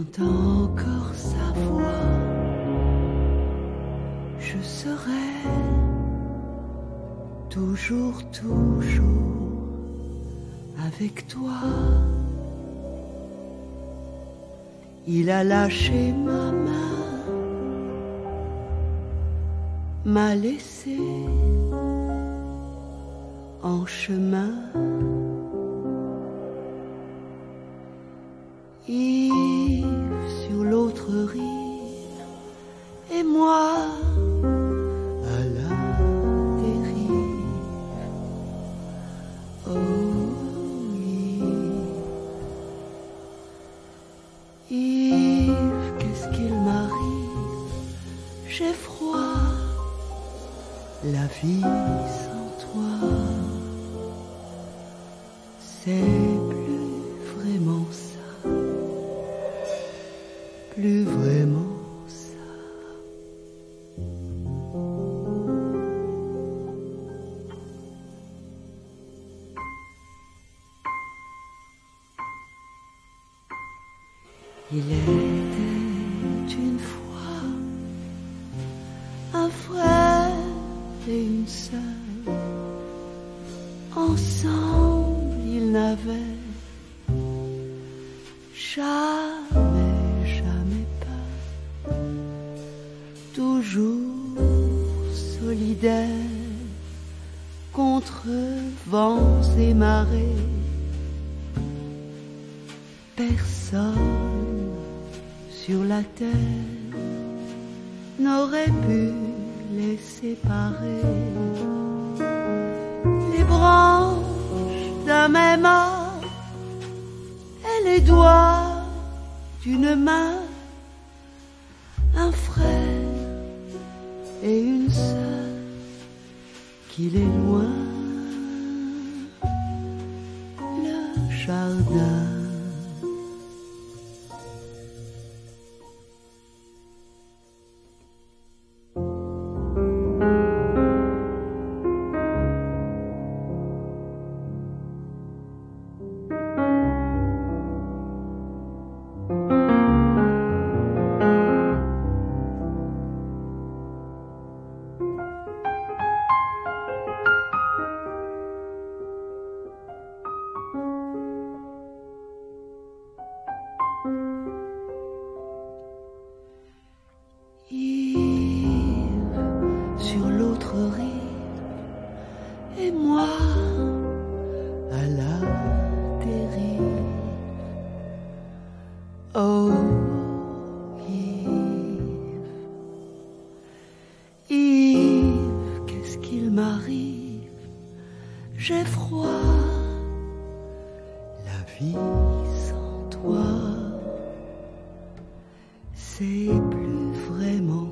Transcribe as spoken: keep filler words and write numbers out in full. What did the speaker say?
j'entends encore sa voix, je serai toujours, toujours avec toi. Il a lâché ma main, m'a laissé en chemin. Yves sur l'autre rive et moi à la dérive. Oh Yves, Yves, qu'est-ce qu'il m'arrive? J'ai froid, la vie sans toi, c'est plus vraiment ça, plus vraiment ça. Il était une fois un frère et une sœur, ensemble ils n'avaient jamais, jamais peur, toujours solidaires contre vents et marées. Personne sur la terre n'aurait pu les séparer. Les branches d'un même arbre et les doigts d'une main, un frère et une sœur qu'il est loin, le jardin. Yves sur l'autre rive et moi à la dérive. Oh Yves, Yves, qu'est-ce qu'il m'arrive? J'ai froid, la vie sans toi, c'est plus vraiment